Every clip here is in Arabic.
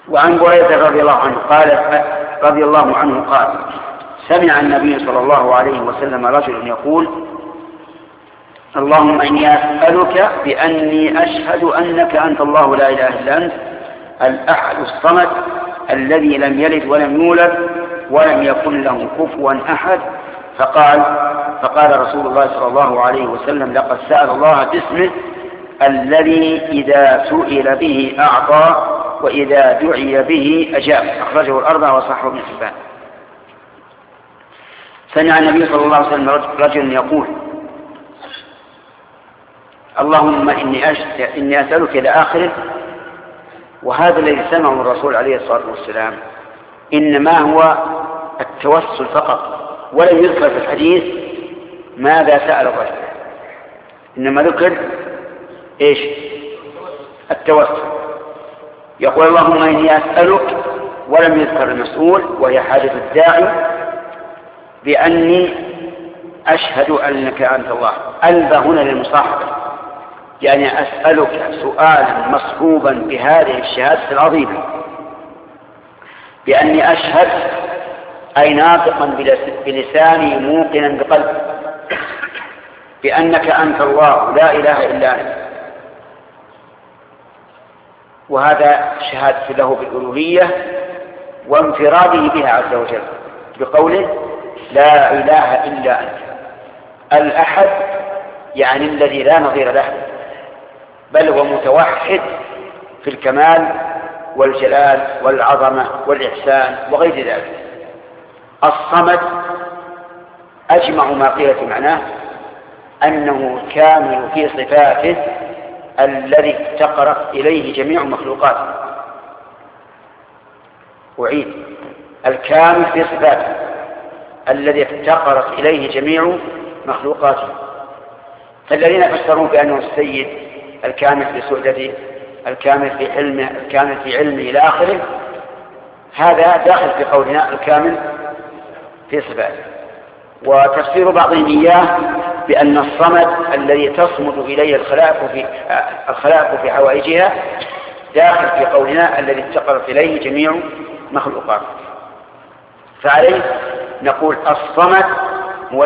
وعن بريدة رضي الله عنه قال سمع النبي صلى الله عليه وسلم رجل يقول اللهم إني أسألك بأني أشهد أنك أنت الله لا إله إلا أنت الأحد الصمد الذي لم يلد ولم يولد ولم يكن له كفوا أحد. فقال رسول الله صلى الله عليه وسلم لقد سأل الله باسمه الذي إذا سئل به أعطى وإذا دعي به أجاب. أخرجه الأربعة وصححه ابن حبان. سمع النبي صلى الله عليه وسلم رجل يقول اللهم إني أسألك إلى آخره. وهذا الذي سمعه الرسول عليه الصلاة والسلام إنما هو التوسل فقط، ولم يذكر في الحديث ماذا سأل الرجل، إنما ذكر إيش؟ التوسل. يقول اللهم إني أسألك ولم يذكر المسؤول وهي حاجة الداعي بأني أشهد أنك أنت الله. ألبى هنا للمصاحبة، يعني أسألك سؤالا مصحوبا بهذه الشهادة العظيمة بأني أشهد أي ناطقا بلساني موقنا بقلبي بأنك أنت الله لا إله إلا أنت. وهذا شهادة له بالألوهية وانفراده بها عز وجل بقوله لا إله إلا أنت الأحد، يعني الذي لا نظير له، بل هو متوحد في الكمال والجلال والعظمة والإحسان وغير ذلك. الصمد أجمع ما قيل في معناه أنه كامل في صفاته الذي افتقرت إليه جميع مخلوقاته. أعيد الكامل في صفاته الذي افتقرت إليه جميع مخلوقاته. فالذين فسروا بأنه السيد الكامل في سؤدته الكامل في علمه الكامل في علمه إلى آخره، هذا داخل في قولنا الكامل في صفاته. وتفسير بعضهم إياه بأن الصمد الذي تصمد إليه الخلائق في حوائجها داخل في قولنا الذي افتقرت إليه جميع مخلوقاته. فعليه نقول الصمد هو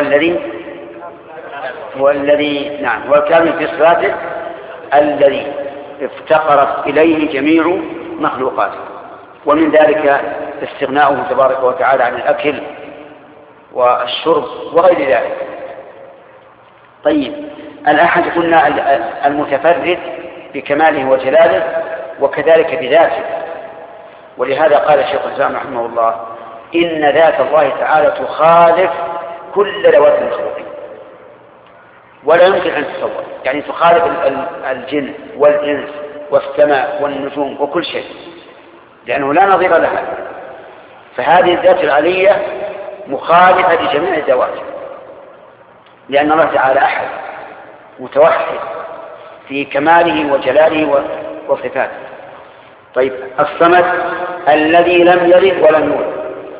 الذي نعم هو الكامل في صفاته الذي افتقرت إليه جميع مخلوقاته، ومن ذلك استغناؤه تبارك وتعالى عن الأكل والشرب وغير ذلك. طيب الأحد قلنا المتفرد بكماله وجلاله وكذلك بذاته. ولهذا قال الشيخ الإسلام رحمه الله إن ذات الله تعالى تخالف كل ذوات المخلوقين ولا يمكن أن تتصور، يعني تخالف الجن والإنس والسماء والنجوم وكل شيء لأنه لا نظير لها. فهذه الذات العلية مخالفة لجميع الذوات لأن الله تعالى أحد متوحد في كماله وجلاله وصفاته. طيب الصمد الذي لم يلد ولم يولد.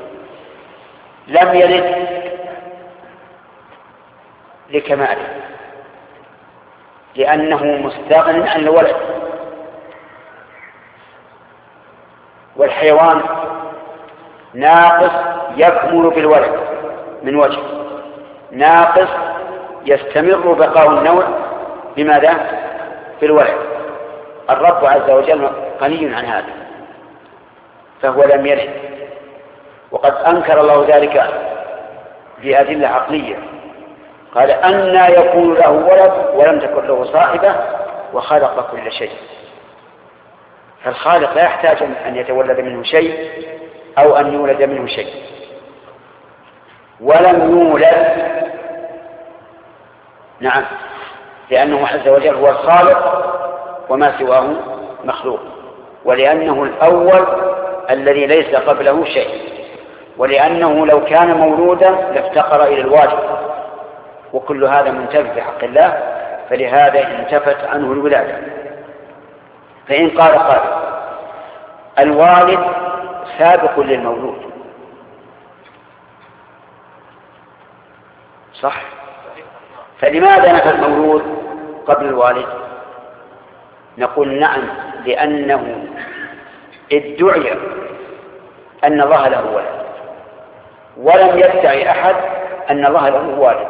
لم يلد لكماله لأنه مستغن عن الولد، والحيوان ناقص يكمل بالولد من وجه، ناقص يستمر بقاء النوع بماذا؟ بالولد. الرب عز وجل غني عن هذا فهو لم يلد، وقد أنكر الله ذلك بأدلة عقلية. قال أنى يكون له ولد ولم تكن له صاحبة وخلق كل شيء. فالخالق لا يحتاج أن يتولد منه شيء أو أن يولد منه شيء. ولم يولد نعم لأنه عز وجل هو الخالق وما سواه مخلوق، ولأنه الأول الذي ليس قبله شيء، ولأنه لو كان مولودا لافتقر إلى الواجب، وكل هذا منتفي في حق الله، فلهذا انتفت عنه الولادة. فإن قال الوالد سابق للمولود صح، فلماذا نفى المولود قبل الوالد؟ نقول نعم لأنه ادعي أن الله له ولد، ولم يدعي أحد أن الله له والد،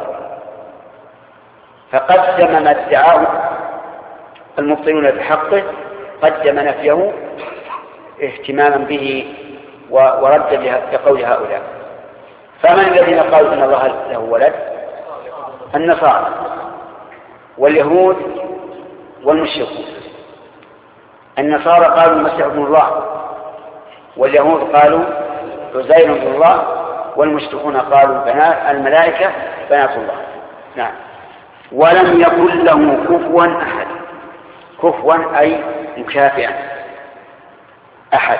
فقدم ما ادعاه المبطلون بحقه، قدم نفيه اهتماما به وردا لقول هؤلاء. فمن الذين قالوا أن الله له ولد؟ النصارى واليهود والمشركون. النصارى قالوا المسيح ابن الله، واليهود قالوا عزير ابن الله، والمشركون قالوا الملائكة بنات الله. نعم. ولم يكن له كفوا أحد. كفوا أي مكافئا، أحد.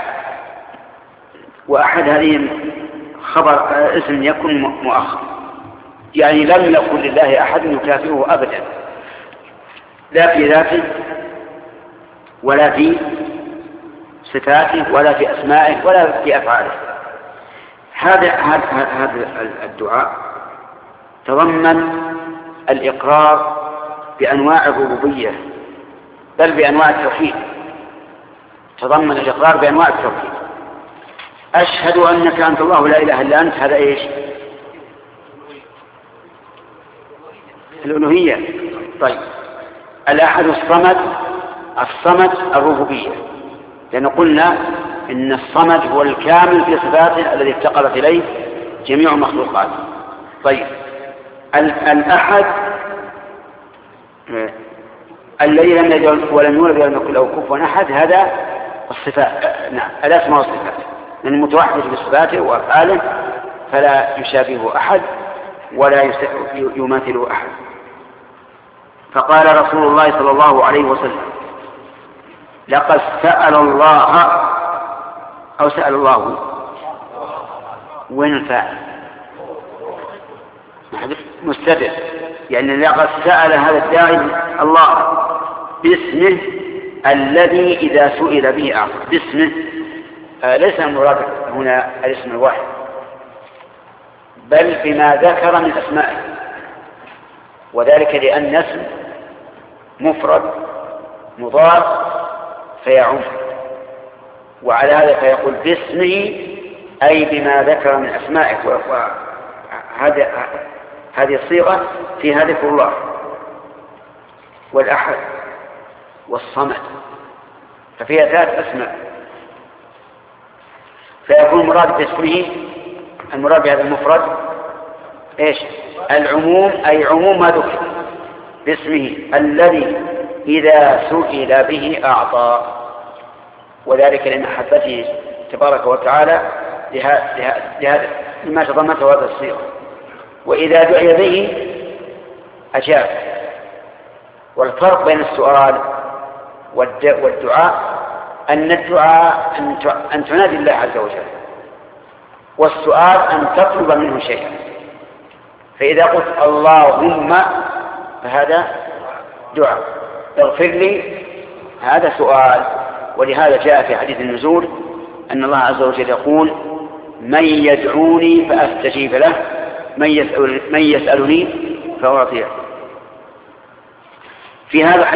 وأحد هذه خبر اسم يكن مؤخر، يعني لم يكن لله أحد يكافئه أبدا، لا في ذاته ولا في صفاته ولا في أسمائه ولا في أفعاله. هذا الدعاء تضمن الإقرار بأنواع الربوبية، بل بأنواع التوحيد، تضمن الإقرار بأنواع التوحيد. أشهد أنك أنت الله لا إله إلا أنت، هذا إيش؟ الألوهية. طيب، الأحد الصمد، الصمد الربوبية، لأن قلنا إن الصمد هو الكامل في صفاته الذي افتقرت إليه جميع مخلوقاته. طيب، الأحد الذي لم يلد ولم يولد ولم يكن له كفوا أحد، هذا الصفات. نعم، الأسماء والصفات، من المتوحد بصفاته وأفعاله فلا يشابهه أحد ولا يماثله أحد. فقال رسول الله صلى الله عليه وسلم: لقد سأل الله، أو سأل الله، وين الفاعل؟ مستتر، يعني لقد سأل هذا الداعي الله باسمه الذي إذا سئل به أعطى. باسمه، ليس المراد هنا الاسم الواحد، بل بما ذكر من أسمائه، وذلك لأن اسم مفرد مضاف فيعم، وعلى هذا فيقول باسمه أي بما ذكر من أسمائه. هذه الصيغة فيها ذكر الله والأحد والصمد، ففيها 3 أسماء، فيكون المراد باسمه، المراد بهذا المفرد إيش؟ العموم، أي عموم ما ذكر باسمه الذي إذا سئل به أعطى، وذلك لمحبته تبارك وتعالى لهذا لما تضمنته هذا الصيغة. وإذا دعي به أجاب. والفرق بين السؤال والدعاء أن الدعاء أن تنادي الله عز وجل، والسؤال أن تطلب منه شيئا. فإذا قلت اللهم فهذا دعاء، اغفر لي هذا سؤال. ولهذا جاء في حديث النزول أن الله عز وجل يقول: من يدعوني فأستجيب له، من يسألني فأعطيه. في هذا